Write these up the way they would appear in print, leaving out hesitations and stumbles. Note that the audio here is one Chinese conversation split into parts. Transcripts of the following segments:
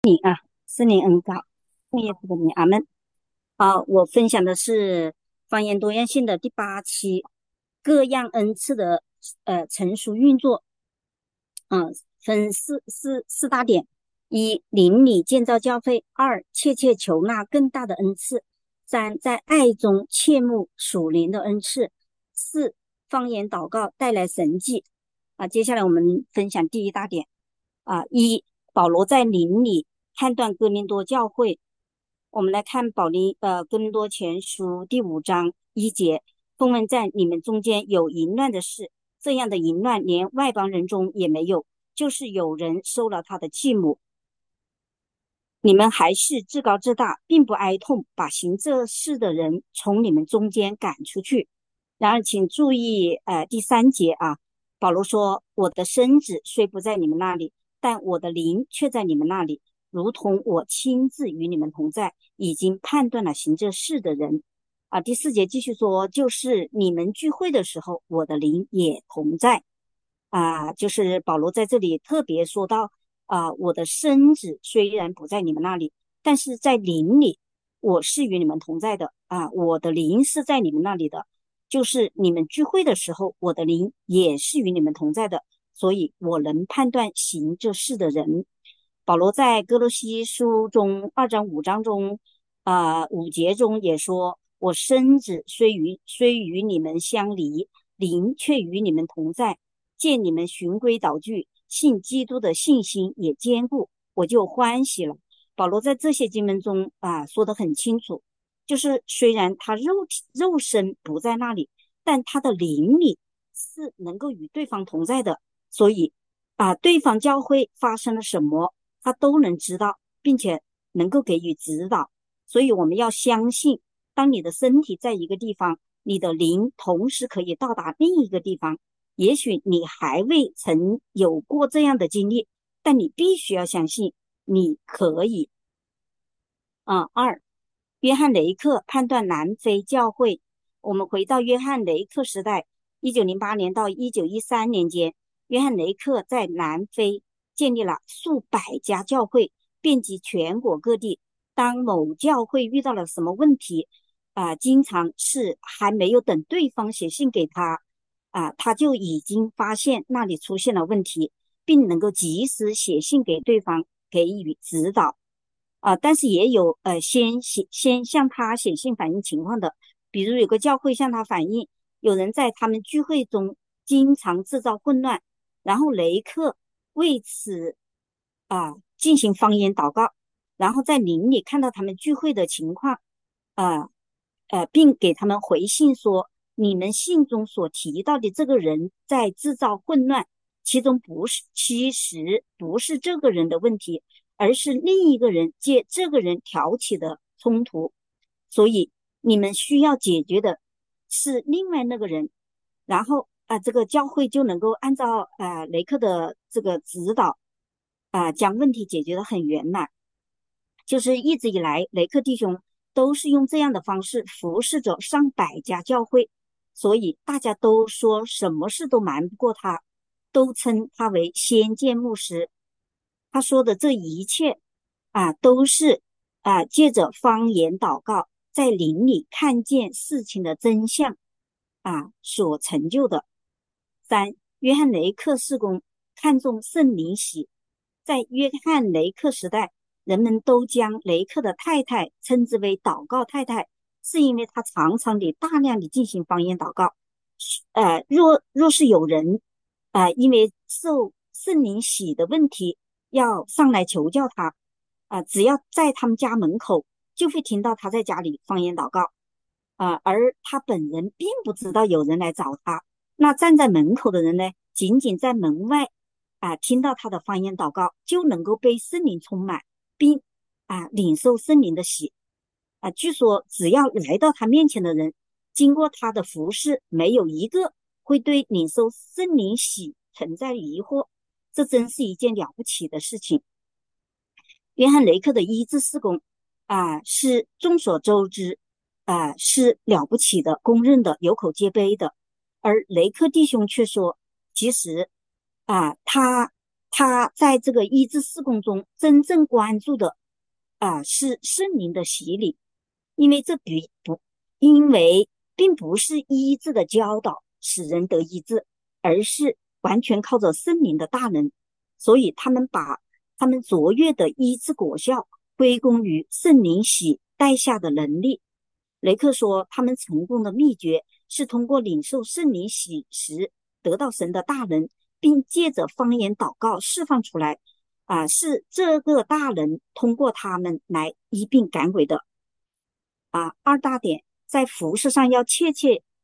圣灵恩高，奉耶稣的名，阿门。好，我分享的是方言多样性的第8期，各样恩赐的成熟运作。分四大点：一、邻里建造教会；二、切切求纳更大的恩赐；三、在爱中切慕属灵的恩赐；四、方言祷告带来神迹。接下来我们分享第一大点。一、保罗在邻里判断哥林多教会。我们来看哥林多前书第5章1节，风闻在你们中间有淫乱的事，这样的淫乱连外邦人中也没有，就是有人收了他的继母。你们还是自高自大，并不哀痛，把行这事的人从你们中间赶出去。然而，请注意，第3节保罗说：“我的身子虽不在你们那里，但我的灵却在你们那里，如同我亲自与你们同在，已经判断了行这事的人。”第4节继续说：“就是你们聚会的时候，我的灵也同在。”就是保罗在这里特别说到。我的身子虽然不在你们那里，但是在灵里我是与你们同在的。我的灵是在你们那里的，就是你们聚会的时候，我的灵也是与你们同在的，所以我能判断行这事的人。保罗在哥罗西书中2章5章中5节中也说：我身子虽与你们相离，灵却与你们同在，见你们循规蹈矩，信基督的信心也坚固，我就欢喜了。保罗在这些经文中说得很清楚，就是虽然他肉身不在那里，但他的灵里是能够与对方同在的，所以对方教会发生了什么，他都能知道，并且能够给予指导。所以我们要相信，当你的身体在一个地方，你的灵同时可以到达另一个地方。也许你还未曾有过这样的经历，但你必须要相信你可以。二、约翰雷克判断南非教会。我们回到约翰雷克时代，1908年到1913年间，约翰雷克在南非建立了数百家教会，遍及全国各地。当某教会遇到了什么问题，经常是还没有等对方写信给他，他就已经发现那里出现了问题，并能够及时写信给对方给予指导。但是也有先向他写信反映情况的，比如有个教会向他反映，有人在他们聚会中经常制造混乱，然后雷克为此进行方言祷告，然后在邻里看到他们聚会的情况，呃并给他们回信说，你们信中所提到的这个人在制造混乱，其实不是这个人的问题，而是另一个人借这个人挑起的冲突，所以你们需要解决的是另外那个人。然后这个教会就能够按照雷克的这个指导将问题解决得很圆满。就是一直以来雷克弟兄都是用这样的方式服侍着上百家教会，所以大家都说什么事都瞒不过他，都称他为先见牧师。他说的这一切都是借着方言祷告在灵里看见事情的真相所成就的。三、约翰雷克事工看重圣灵喜。在约翰雷克时代，人们都将雷克的太太称之为祷告太太，是因为他常常地大量地进行方言祷告。若是有人因为受圣灵洗的问题要上来求教他只要在他们家门口就会听到他在家里方言祷告而他本人并不知道有人来找他。那站在门口的人呢，仅仅在门外听到他的方言祷告，就能够被圣灵充满，并领受圣灵的喜。据说只要来到他面前的人，经过他的服侍，没有一个会对领受圣灵喜存在疑惑。这真是一件了不起的事情。约翰雷克的医治事工是众所周知是了不起的，公认的，有口皆碑的。而雷克弟兄却说，其实他他在这个医治事工中真正关注的是圣灵的洗礼，因为因为并不是医治的教导使人得医治，而是完全靠着圣灵的大能，所以他们把他们卓越的医治果效归功于圣灵洗带下的能力。雷克说，他们成功的秘诀是通过领受圣灵洗时得到神的大能，并借着方言祷告释放出来。是这个大能通过他们来医病赶鬼的。二大点，在服事上要切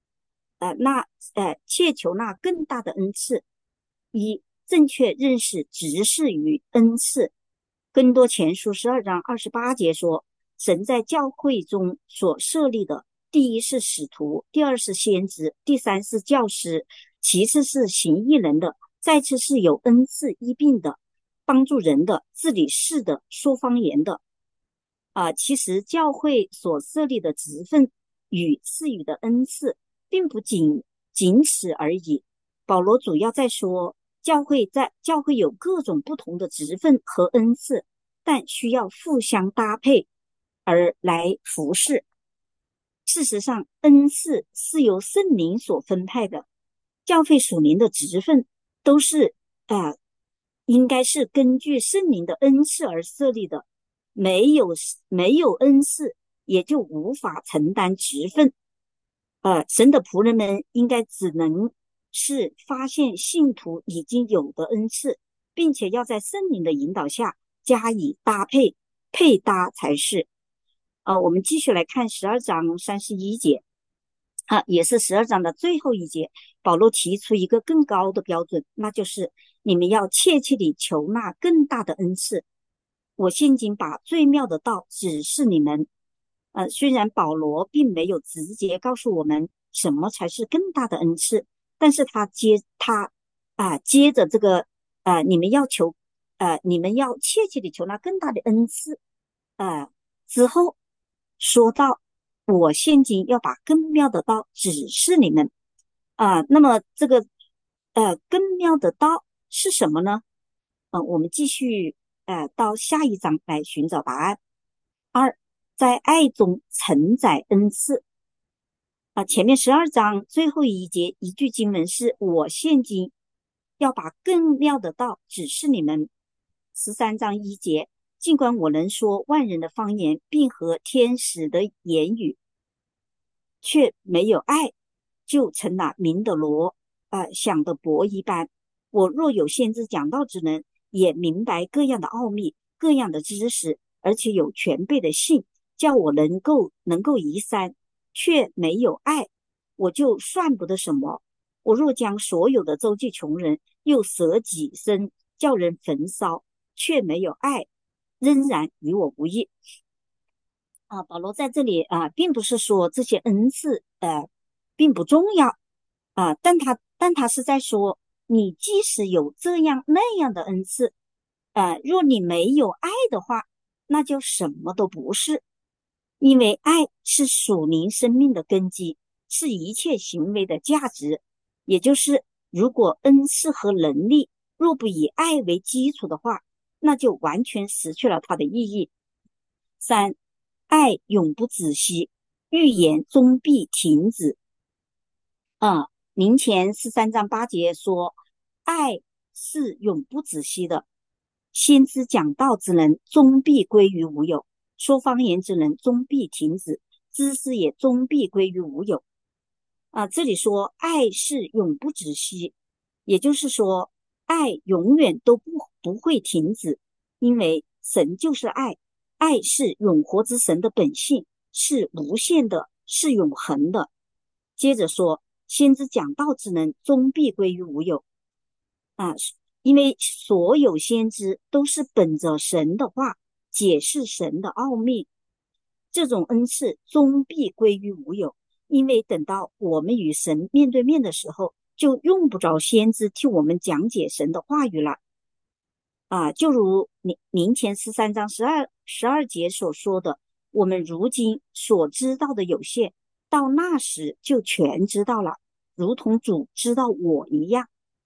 求那更大的恩赐。一、正确认识执事与恩赐。更多前书12章28节说，神在教会中所设立的，第一是使徒，第二是先知，第三是教师，其次是行义人的，再次是有恩赐医病的，帮助人的，治理事的，说方言的。其实教会所设立的职分与赐予的恩赐并不仅此而已。保罗主要在说，教会有各种不同的职分和恩赐，但需要互相搭配而来服侍。事实上，恩赐是由圣灵所分派的，教会属灵的职分都是应该是根据圣灵的恩赐而设立的。没有恩赐，也就无法承担职分。神的仆人们应该只能是发现信徒已经有的恩赐，并且要在圣灵的引导下加以配搭才是。我们继续来看12章31节，也是12章的最后一节，保罗提出一个更高的标准，那就是你们要切切地求那更大的恩赐。我现今把最妙的道指示你们。虽然保罗并没有直接告诉我们什么才是更大的恩赐，但是他接着这个你们要切切地求那更大的恩赐之后，说到我现今要把更妙的道指示你们。那么这个更妙的道是什么呢？我们继续到下一章来寻找答案。二，在爱中承载恩赐。前面12章最后一节一句经文是我现今要把更妙的道指示你们。13章1节，尽管我能说万人的方言，并和天使的言语，却没有爱，就成了明的罗想的博一般。我若有先知讲道之能，也明白各样的奥秘，各样的知识，而且有全备的信，叫我能够移山，却没有爱，我就算不得什么。我若将所有的周济穷人，又舍己身叫人焚烧，却没有爱，仍然与我无益。保罗在这里并不是说这些恩赐并不重要但他是在说，你即使有这样那样的恩赐若你没有爱的话，那就什么都不是。因为爱是属灵生命的根基，是一切行为的价值。也就是如果恩赐和能力若不以爱为基础的话，那就完全失去了它的意义。3，爱永不止息，预言终必停止。林前13章8节说，爱是永不止息的。先知讲道之能终必归于无有，说方言之能终必停止，知识也终必归于无有。这里说爱是永不止息，也就是说爱永远都不会停止，因为神就是爱，爱是永活之神的本性，是无限的，是永恒的。接着说，先知讲道之能终必归于无有因为所有先知都是本着神的话解释神的奥秘，这种恩赐终必归于无有。因为等到我们与神面对面的时候，就用不着先知替我们讲解神的话语了就如林前13章12节所说的，我们如今所知道的有限，到那时就全知道了，如同主知道我一样。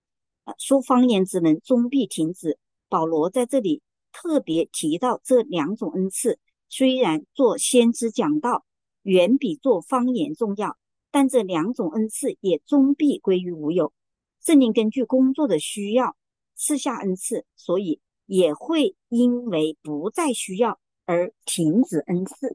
说方言之人终必停止。保罗在这里特别提到这两种恩赐，虽然做先知讲道远比做方言重要，但这两种恩赐也终必归于无有。圣灵根据工作的需要赐下恩赐，所以也会因为不再需要而停止恩赐。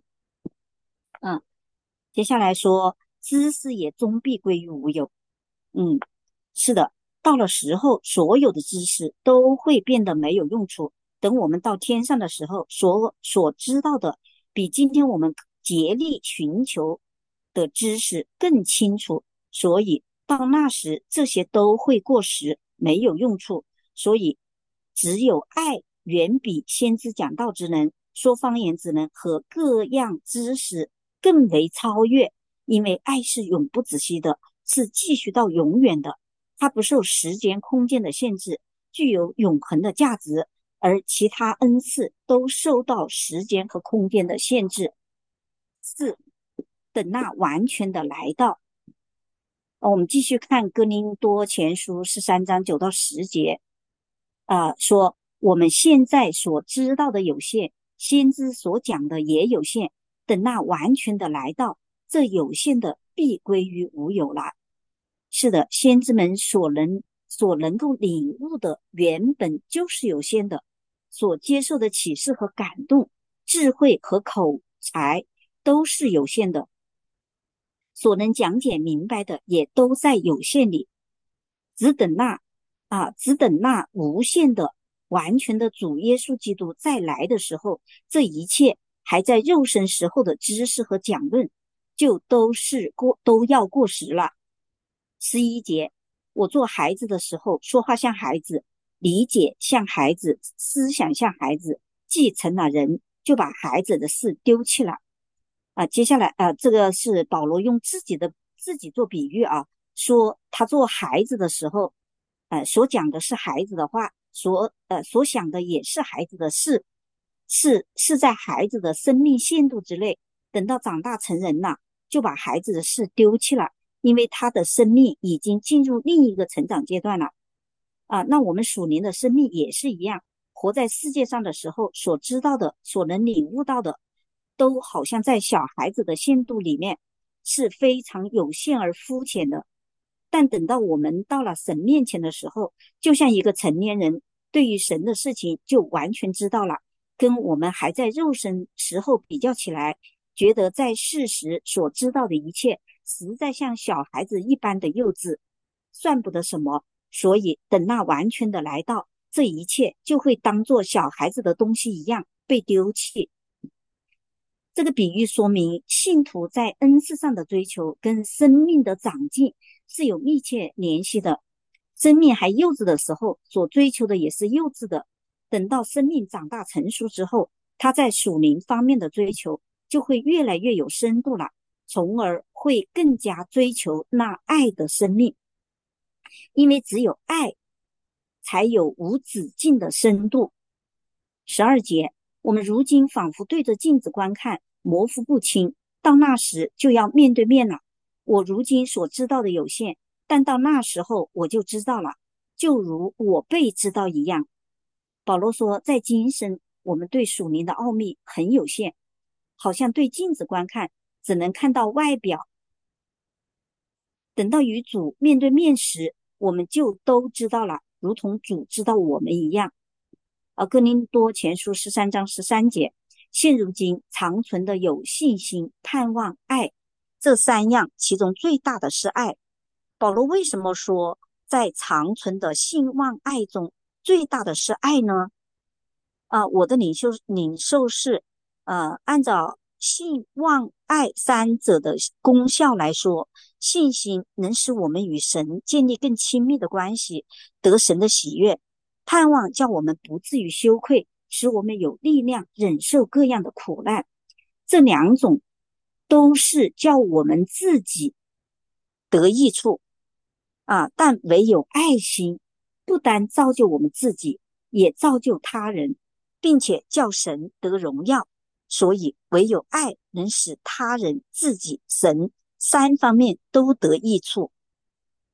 接下来说知识也终必归于无有。是的，到了时候，所有的知识都会变得没有用处。等我们到天上的时候，所知道的比今天我们竭力寻求的知识更清楚，所以到那时这些都会过时，没有用处。所以只有爱远比先知讲道之人、说方言之人和各样知识更为超越，因为爱是永不止息的，是继续到永远的。它不受时间空间的限制，具有永恒的价值，而其他恩赐都受到时间和空间的限制。四，等那完全的来到。我们继续看哥林多前书13章9到10节，说我们现在所知道的有限，先知所讲的也有限，等那完全的来到，这有限的必归于无有了。是的，先知们所能够领悟的原本就是有限的，所接受的启示和感动、智慧和口才都是有限的，所能讲解明白的也都在有限里，只等那无限的、完全的主耶稣基督再来的时候，这一切还在肉身时候的知识和讲论，就都要过时了。11节，我做孩子的时候，说话像孩子，理解像孩子，思想像孩子，既成了人，就把孩子的事丢弃了。接下来这个是保罗用自己做比喻说他做孩子的时候，所讲的是孩子的话，所想的也是孩子的事，是在孩子的生命限度之内，等到长大成人了，就把孩子的事丢弃了。因为他的生命已经进入另一个成长阶段了。那我们属灵的生命也是一样，活在世界上的时候，所知道的、所能领悟到的，都好像在小孩子的限度里面，是非常有限而肤浅的。但等到我们到了神面前的时候，就像一个成年人，对于神的事情就完全知道了，跟我们还在肉身时候比较起来，觉得在世时所知道的一切实在像小孩子一般的幼稚，算不得什么。所以等那完全的来到，这一切就会当作小孩子的东西一样被丢弃。这个比喻说明信徒在恩赐上的追求跟生命的长进是有密切联系的。生命还幼稚的时候所追求的也是幼稚的，等到生命长大成熟之后，他在属灵方面的追求就会越来越有深度了，从而会更加追求那爱的生命。因为只有爱才有无止境的深度。12节，我们如今仿佛对着镜子观看，模糊不清，到那时就要面对面了。我如今所知道的有限，但到那时候我就知道了，就如我被知道一样。保罗说，在今生我们对属灵的奥秘很有限，好像对镜子观看，只能看到外表。等到与主面对面时，我们就都知道了，如同主知道我们一样。哥林多前书13章13节，现如今长存的有信心、盼望、爱，这3样，其中最大的是爱。保罗为什么说在长存的信望爱中，最大的是爱呢？我的领受是，按照信望爱3者的功效来说，信心能使我们与神建立更亲密的关系，得神的喜悦；盼望叫我们不至于羞愧，使我们有力量忍受各样的苦难。这2种都是叫我们自己得益处但唯有爱心不单造就我们自己，也造就他人，并且叫神得荣耀。所以唯有爱能使他人、自己、神3方面都得益处。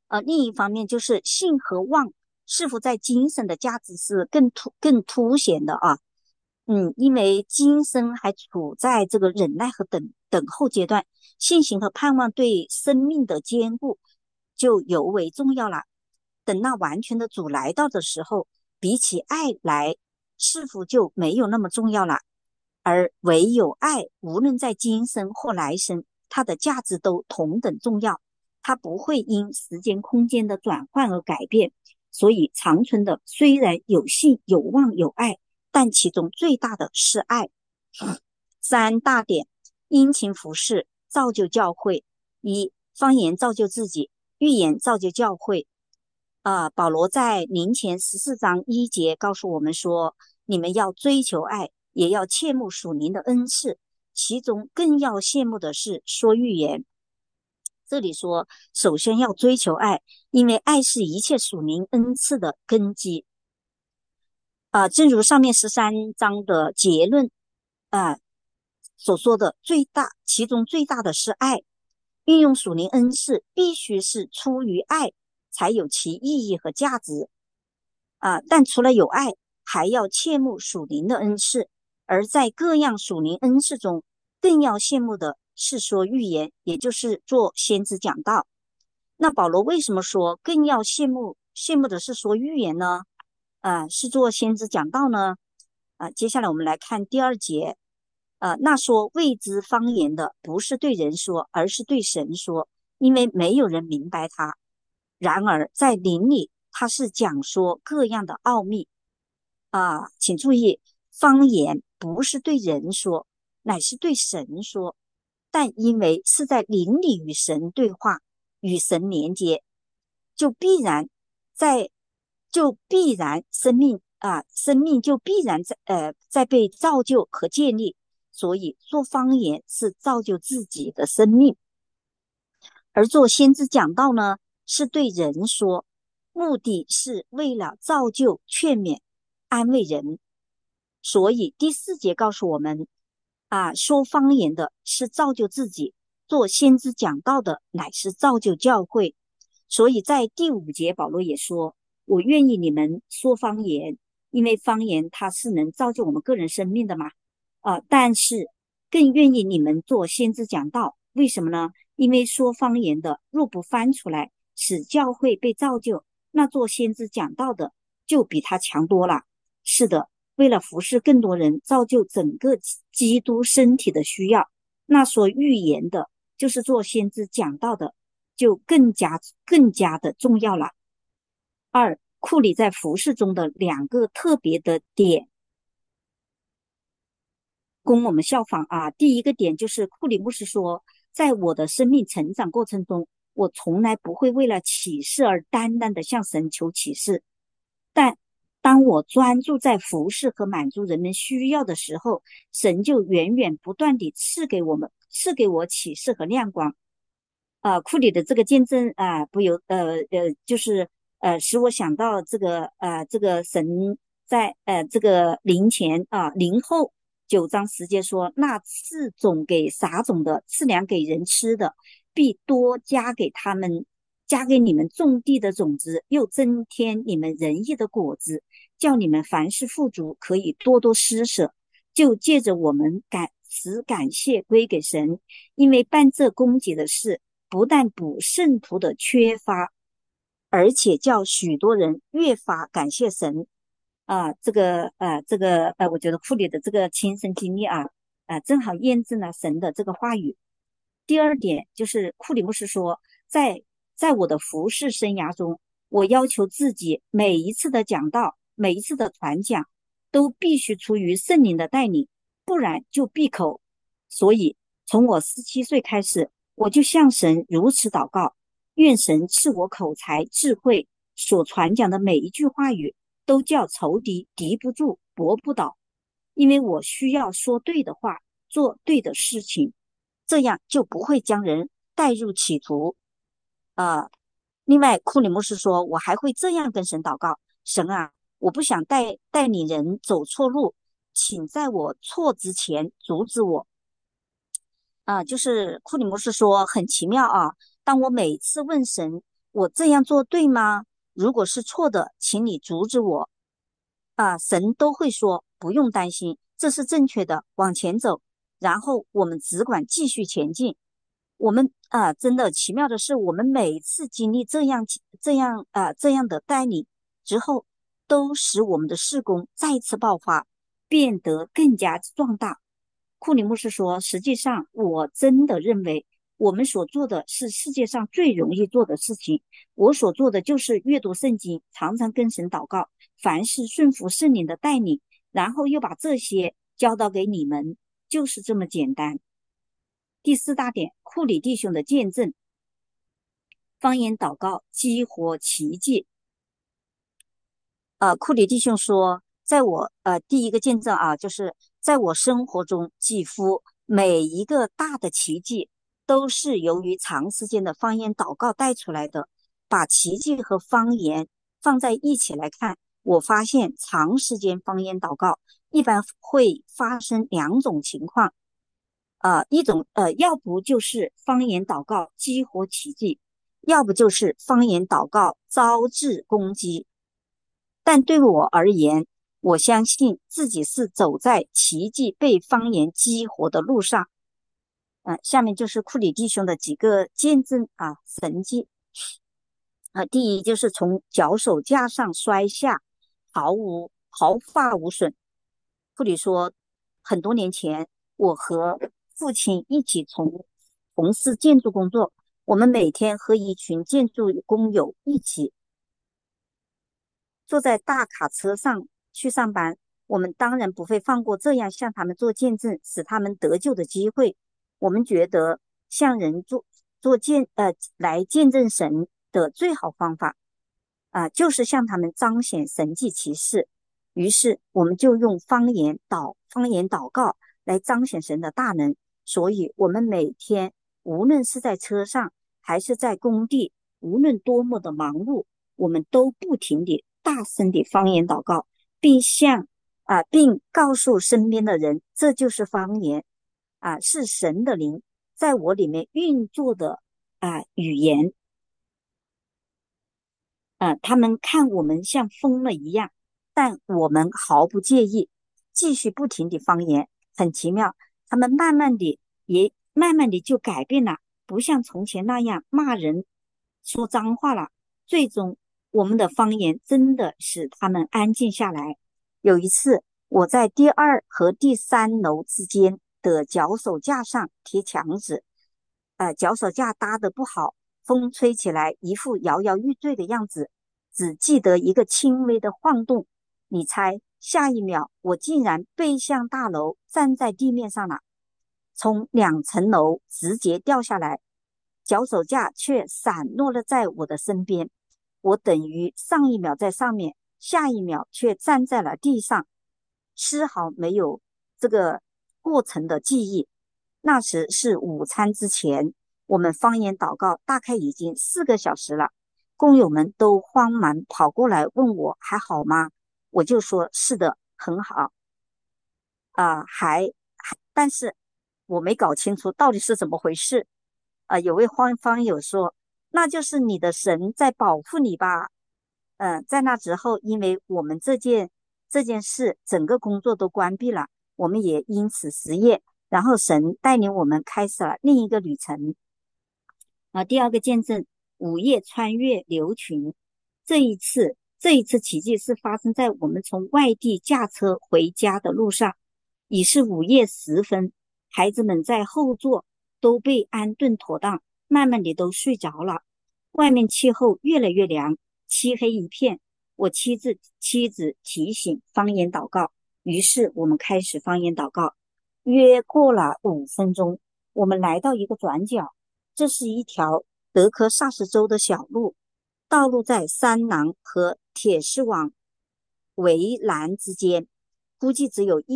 另一方面就是性和望是否在精神的价值是更凸显的啊。因为今生还处在这个忍耐和等候阶段，信心和盼望对生命的坚固就尤为重要了。等那完全的主来到的时候，比起爱来，是否就没有那么重要了？而唯有爱，无论在今生或来生，它的价值都同等重要，它不会因时间空间的转换而改变。所以长存的虽然有信有望有爱，但其中最大的是爱。三大点：殷勤服侍造就教会。一、方言造就自己，预言造就教会。保罗在林前14章1节告诉我们说，你们要追求爱，也要切慕属灵的恩赐，其中更要羡慕的是说预言。这里说，首先要追求爱，因为爱是一切属灵恩赐的根基。正如上面13章的结论所说的，其中最大的是爱。运用属灵恩赐必须是出于爱，才有其意义和价值。但除了有爱，还要切慕属灵的恩赐。而在各样属灵恩赐中，更要羡慕的是说预言，也就是做先知讲道。那保罗为什么说更要羡慕的是说预言呢？是做先知讲道呢？接下来我们来看第2节。那说未知方言的，不是对人说，而是对神说，因为没有人明白他。然而在灵里，他是讲说各样的奥秘。请注意，方言不是对人说，乃是对神说。但因为是在灵里与神对话，与神连接，就必然在，就必然生命就必然在被造就和建立。所以做方言是造就自己的生命，而做先知讲道呢，是对人说，目的是为了造就、劝勉、安慰人。所以第4节告诉我们，说方言的是造就自己，做先知讲道的乃是造就教会。所以在第5节保罗也说，我愿意你们说方言，因为方言它是能造就我们个人生命的嘛。但是更愿意你们做先知讲道，为什么呢？因为说方言的若不翻出来，使教会被造就，那做先知讲道的就比他强多了。是的，为了服侍更多人，造就整个基督身体的需要，那所预言的，就是做先知讲道的，就更加的重要了。2、库里在服侍中的2个特别的点供我们效仿。第一个点就是库里牧师说，在我的生命成长过程中，我从来不会为了启示而单单的向神求启示，但当我专注在服侍和满足人们需要的时候，神就源源不断地赐给我启示和亮光。库里的这个见证就是使我想到这个神在这个灵前灵后9章10节说，那赐种给撒种的，赐粮给人吃的，必多加给你们种地的种子，又增添你们仁义的果子，叫你们凡事富足，可以多多施舍。就借着我们使感谢归给神，因为办这供给的事，不但补圣徒的缺乏，而且叫许多人越发感谢神。我觉得库里的这个亲身经历正好验证了神的这个话语。第2点就是库里牧师说，在我的服侍生涯中，我要求自己每一次的讲道，每一次的传讲，都必须出于圣灵的带领，不然就闭口。所以从我17岁开始，我就向神如此祷告，愿神赐我口才智慧，所传讲的每一句话语都叫仇敌敌不住搏不倒，因为我需要说对的话，做对的事情，这样就不会将人带入歧途。另外库里牧师说，我还会这样跟神祷告，神啊，我不想带领人走错路，请在我错之前阻止我。就是库里牧师说很奇妙当我每次问神我这样做对吗？如果是错的，请你阻止我。神都会说不用担心，这是正确的，往前走。然后我们只管继续前进。我们真的奇妙的是，我们每次经历这样的带领之后，都使我们的事工再次爆发，变得更加壮大。库里牧师说，实际上我真的认为我们所做的是世界上最容易做的事情。我所做的就是阅读圣经，常常跟神祷告，凡事顺服圣灵的带领，然后又把这些教导给你们，就是这么简单。第四大点，库里弟兄的见证，方言祷告激活奇迹。库里弟兄说，在我第一个见证就是在我生活中，几乎每一个大的奇迹都是由于长时间的方言祷告带出来的。把奇迹和方言放在一起来看，我发现长时间方言祷告一般会发生两种情况。一种要不就是方言祷告激活奇迹，要不就是方言祷告招致攻击。但对我而言，我相信自己是走在奇迹被方言激活的路上。下面就是库里弟兄的几个见证神迹。第一就是从脚手架上摔下，毫发无损。库里说，很多年前，我和父亲一起从事建筑工作，我们每天和一群建筑工友一起坐在大卡车上去上班。我们当然不会放过这样向他们做见证，使他们得救的机会。我们觉得向人来见证神的最好方法就是向他们彰显神迹奇事。于是我们就用方言祷告来彰显神的大能。所以我们每天无论是在车上还是在工地，无论多么的忙碌，我们都不停地大声地方言祷告，并告诉身边的人，这就是方言是神的灵在我里面运作的语言。他们看我们像疯了一样，但我们毫不介意，继续不停地方言。很奇妙，他们慢慢地就改变了，不像从前那样骂人说脏话了。最终我们的方言真的使他们安静下来。有一次，我在第二和第三楼之间的脚手架上贴墙纸，脚手架搭得不好，风吹起来一副摇摇欲坠的样子，只记得一个轻微的晃动。你猜，下一秒我竟然背向大楼，站在地面上了，从2层楼直接掉下来，脚手架却散落了在我的身边。我等于上一秒在上面，下一秒却站在了地上，丝毫没有这个过程的记忆。那时是午餐之前，我们方言祷告大概已经4个小时了。工友们都慌忙跑过来问我还好吗？我就说是的，很好。但是我没搞清楚到底是怎么回事。有位方友说，那就是你的神在保护你吧。在那之后，因为我们这件事，整个工作都关闭了，我们也因此失业。然后神带领我们开始了另一个旅程。第二个见证，午夜穿越牛群。这一次奇迹是发生在我们从外地驾车回家的路上，已是午夜时分，孩子们在后座都被安顿妥当，慢慢的都睡着了。外面气候越来越凉，漆黑一片。我妻子提醒方言祷告，于是我们开始方言祷告。约过了5分钟，我们来到一个转角，这是一条德克萨斯州的小路，道路在山廊和铁丝网围栏之间，估计只有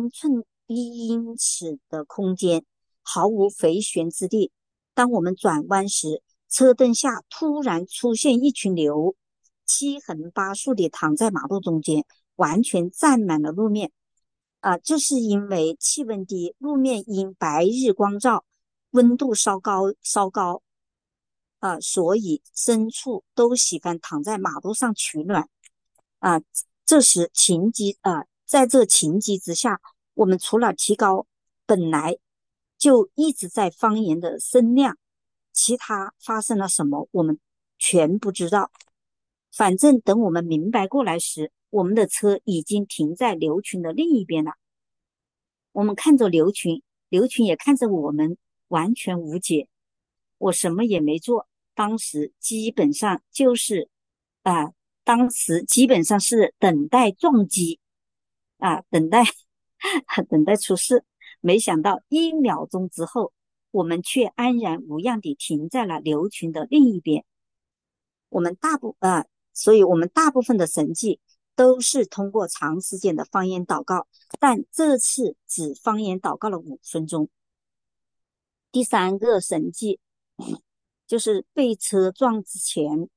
1英尺的空间，毫无回旋之地。当我们转弯时，车灯下突然出现一群牛，七横八竖地躺在马路中间，完全占满了路面。这是因为气温低，路面因白日光照，温度稍高。 所以牲畜都喜欢躺在马路上取暖啊。这时在这情急之下，我们除了提高本来就一直在方言的声量，其他发生了什么我们全不知道。反正等我们明白过来时，我们的车已经停在牛群的另一边了。我们看着牛群，牛群也看着我们，完全无解。我什么也没做，当时基本上就是啊、当时基本上是等待撞击等待等待出事。没想到1秒钟之后，我们却安然无恙地停在了牛群的另一边。我们大部呃，所以我们大部分的神迹都是通过长时间的方言祷告，但这次只方言祷告了5分钟。第三个神迹就是被车撞之前，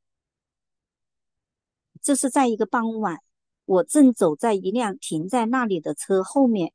这是在一个傍晚，我正走在一辆停在那里的车后面，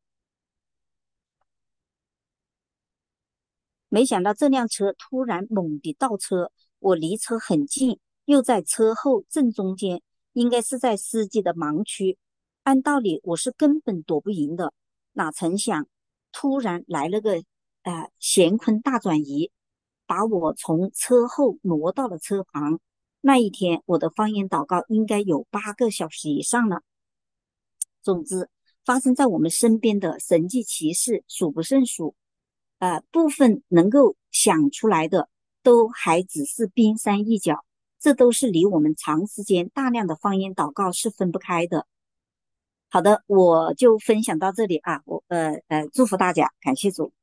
没想到这辆车突然猛地倒车，我离车很近，又在车后正中间，应该是在司机的盲区。按道理我是根本躲不赢的，哪曾想突然来了个乾坤大转移，把我从车后挪到了车旁。那一天我的方言祷告应该有8个小时以上了。总之，发生在我们身边的神迹奇事数不胜数，部分能够想出来的都还只是冰山一角，这都是离我们长时间大量的方言祷告是分不开的。好的，我就分享到这里啊，祝福大家，感谢主。